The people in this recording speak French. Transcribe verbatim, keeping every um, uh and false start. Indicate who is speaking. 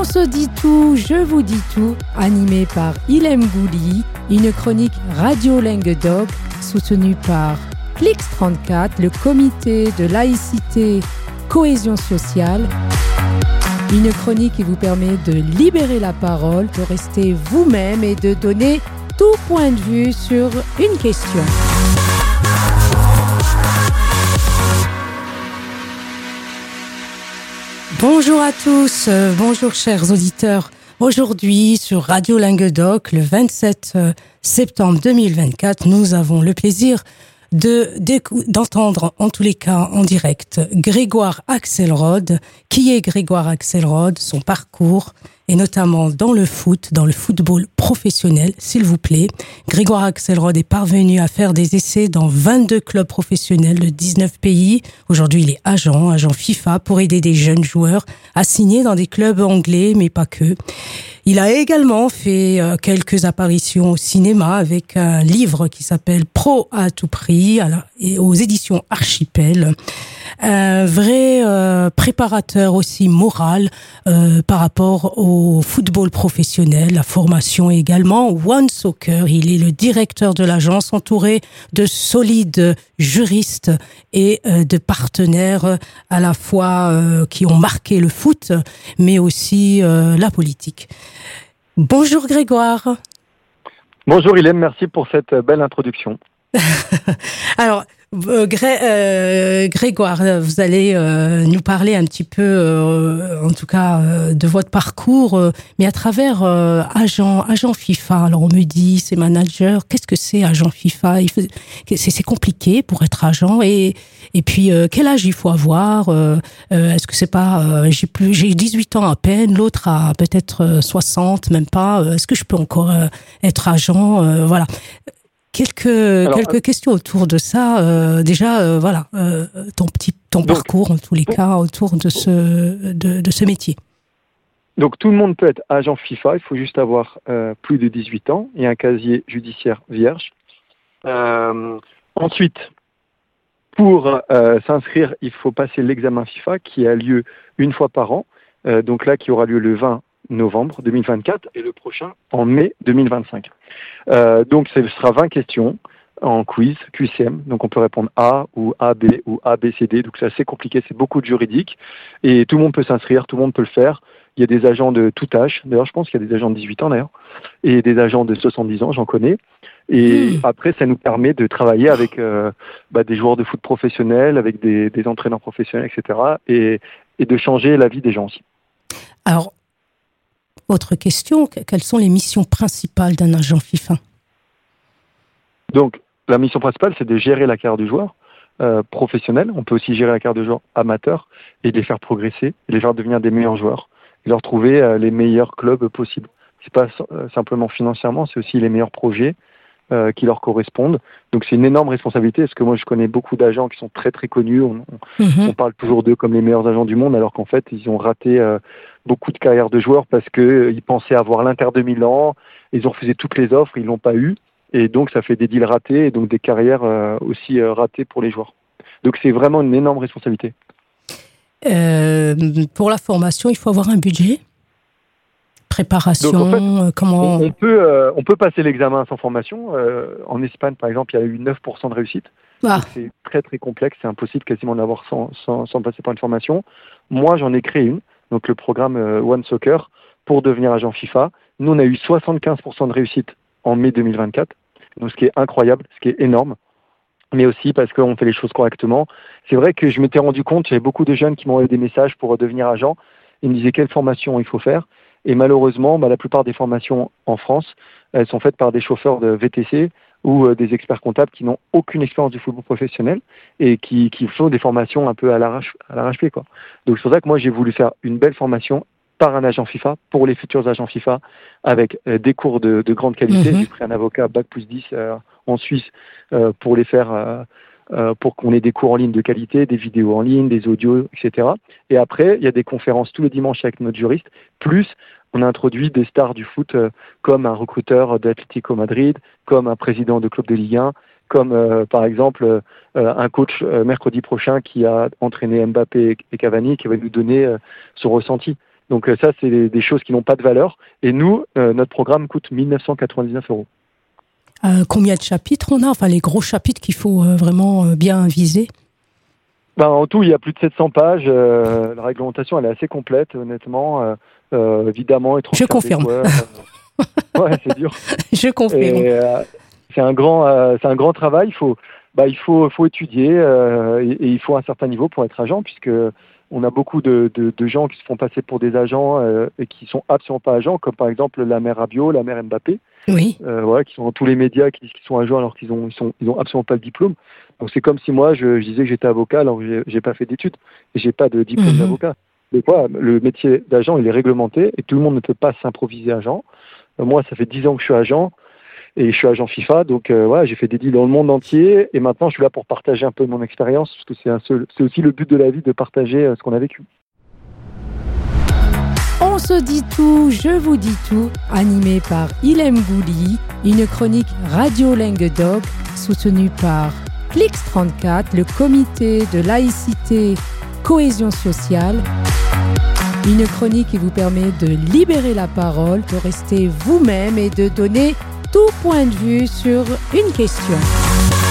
Speaker 1: se dit tout, je vous dis tout, animé par Ilem Gouli, une chronique Radio Languedoc soutenue par Clix trente-quatre, le comité de laïcité, cohésion sociale. Une chronique qui vous permet de libérer la parole, de rester vous-même et de donner tout point de vue sur une question. Bonjour à tous, euh, bonjour chers auditeurs. Aujourd'hui, sur Radio Languedoc, le vingt-sept septembre deux mille vingt-quatre, nous avons le plaisir de, d'entendre, en tous les cas en direct, Grégoire Axelrod. Qui est Grégoire Axelrod, son parcours, et notamment dans le foot, dans le football professionnel, s'il vous plaît. Grégoire Axelrod est parvenu à faire des essais dans vingt-deux clubs professionnels de dix-neuf pays. Aujourd'hui, il est agent, agent FIFA, pour aider des jeunes joueurs à signer dans des clubs anglais, mais pas que. Il a également fait euh, quelques apparitions au cinéma avec un livre qui s'appelle Pro à tout prix, alors, et aux éditions Archipel. Un vrai euh, préparateur aussi moral euh, par rapport au football professionnel, la formation également. One Soccer, il est le directeur de l'agence, entouré de solides juristes et euh, de partenaires à la fois euh, qui ont marqué le foot, mais aussi euh, la politique. Bonjour Grégoire.
Speaker 2: Bonjour Ilem, merci pour cette belle introduction.
Speaker 1: Alors, euh, Gré, euh, Grégoire, vous allez euh, nous parler un petit peu, euh, en tout cas, euh, de votre parcours, euh, mais à travers euh, agent, agent FIFA. Alors, on me dit, c'est manager. Qu'est-ce que c'est agent FIFA? Il faut, c'est, c'est compliqué pour être agent. Et, et puis, euh, quel âge il faut avoir? euh, euh, Est-ce que c'est pas, euh, j'ai plus, j'ai dix-huit ans à peine, l'autre a peut-être soixante, même pas. Est-ce que je peux encore euh, être agent? euh, Voilà. Quelques Alors, quelques questions autour de ça. Euh, déjà, euh, voilà, euh, ton petit ton donc, parcours en tous les cas autour de ce de, de ce métier.
Speaker 2: Donc tout le monde peut être agent FIFA. Il faut juste avoir euh, plus de dix-huit ans et un casier judiciaire vierge. Euh, ensuite, pour euh, s'inscrire, il faut passer l'examen FIFA qui a lieu une fois par an. Euh, donc là, qui aura lieu le vingt novembre deux mille vingt-quatre et le prochain en mai deux mille vingt-cinq. Euh, donc ce sera vingt questions en quiz, Q C M, donc on peut répondre A ou A B ou A B C D, donc c'est assez compliqué, c'est beaucoup de juridique et tout le monde peut s'inscrire, tout le monde peut le faire. Il y a des agents de tout âge, d'ailleurs je pense qu'il y a des agents de dix-huit ans d'ailleurs, et des agents de soixante-dix ans, j'en connais. Et mmh. après ça nous permet de travailler avec euh, bah, des joueurs de foot professionnels, avec des, des entraîneurs professionnels, et cetera. Et, et de changer la vie des gens aussi.
Speaker 1: Alors, autre question, quelles sont les missions principales d'un agent FIFA?
Speaker 2: Donc, la mission principale, c'est de gérer la carrière du joueur euh, professionnel. On peut aussi gérer la carrière du joueur amateur et de les faire progresser, et les faire devenir des meilleurs joueurs, et leur trouver euh, les meilleurs clubs possibles. C'est pas euh, simplement financièrement, c'est aussi les meilleurs projets euh, qui leur correspondent. Donc, c'est une énorme responsabilité, parce que moi, je connais beaucoup d'agents qui sont très, très connus. On, on, mm-hmm. on parle toujours d'eux comme les meilleurs agents du monde, alors qu'en fait, ils ont raté euh, beaucoup de carrières de joueurs parce qu'ils euh, pensaient avoir l'Inter de Milan, ils ont refusé toutes les offres, ils l'ont pas eu. Et donc, ça fait des deals ratés et donc des carrières euh, aussi euh, ratées pour les joueurs. Donc, c'est vraiment une énorme responsabilité.
Speaker 1: Euh, pour la formation, il faut avoir un budget? Préparation, donc, en fait, comment...
Speaker 2: On, on, peut, euh, on peut passer l'examen sans formation. Euh, en Espagne, par exemple, il y a eu neuf pour cent de réussite. Ah. C'est très, très complexe. C'est impossible quasiment d'en avoir sans, sans, sans passer par une formation. Moi, j'en ai créé une, donc le programme euh, One Soccer, pour devenir agent FIFA. Nous, on a eu soixante-quinze pour cent de réussite en mai deux mille vingt-quatre, donc ce qui est incroyable, ce qui est énorme, mais aussi parce qu'on fait les choses correctement. C'est vrai que je m'étais rendu compte, j'avais beaucoup de jeunes qui m'ont envoyé des messages pour devenir agent, ils me disaient quelle formation il faut faire, et malheureusement, bah, la plupart des formations en France, elles sont faites par des chauffeurs de V T C ou euh, des experts comptables qui n'ont aucune expérience du football professionnel et qui, qui font des formations un peu à l'arrache, à l'arrache-pied, quoi. Donc c'est pour ça que moi j'ai voulu faire une belle formation par un agent FIFA, pour les futurs agents FIFA, avec euh, des cours de, de grande qualité. Mmh. J'ai pris un avocat bac plus dix euh, en Suisse euh, pour les faire, euh, euh, pour qu'on ait des cours en ligne de qualité, des vidéos en ligne, des audios, et cetera. Et après, il y a des conférences tous les dimanches avec notre juriste, plus on a introduit des stars du foot euh, comme un recruteur d'Atlético Madrid, comme un président de club de Ligue un, comme euh, par exemple euh, un coach euh, mercredi prochain qui a entraîné Mbappé et Cavani, qui va nous donner euh, son ressenti. Donc ça, c'est des, des choses qui n'ont pas de valeur. Et nous, euh, notre programme coûte mille neuf cent quatre-vingt-dix-neuf euros.
Speaker 1: Euh, combien de chapitres on a? Enfin, les gros chapitres qu'il faut euh, vraiment euh, bien viser.
Speaker 2: Ben, en tout, il y a plus de sept cents pages. Euh, la réglementation, elle est assez complète, honnêtement. Euh, euh, évidemment, et
Speaker 1: Je confirme.
Speaker 2: Joueurs, euh, ouais, c'est dur.
Speaker 1: Je confirme.
Speaker 2: Et, euh, c'est un grand, euh, c'est un grand travail. Il faut, bah, il faut, faut étudier euh, et, et il faut un certain niveau pour être agent, puisque on a beaucoup de, de, de gens qui se font passer pour des agents euh, et qui sont absolument pas agents, comme par exemple la mère Rabiot, la mère Mbappé.
Speaker 1: Oui.
Speaker 2: Euh, ouais, qui sont dans tous les médias, qui disent qu'ils sont agents alors qu'ils ont, ils sont, ils ont absolument pas le diplôme. Donc c'est comme si moi je, je disais que j'étais avocat alors que j'ai, j'ai pas fait d'études et j'ai pas de diplôme mmh. d'avocat. Des fois, le métier d'agent il est réglementé et tout le monde ne peut pas s'improviser agent. Euh, moi, ça fait dix ans que je suis agent et je suis agent FIFA, donc euh, voilà, j'ai fait des deals dans le monde entier et maintenant je suis là pour partager un peu mon expérience parce que c'est, un seul, c'est aussi le but de la vie de partager euh, ce qu'on a vécu.
Speaker 1: On se dit tout, je vous dis tout, animé par Ilem Gouli, une chronique Radio Languedoc soutenue par Clix trente-quatre, le comité de laïcité, cohésion sociale. Une chronique qui vous permet de libérer la parole, de rester vous-même et de donner tout point de vue sur une question.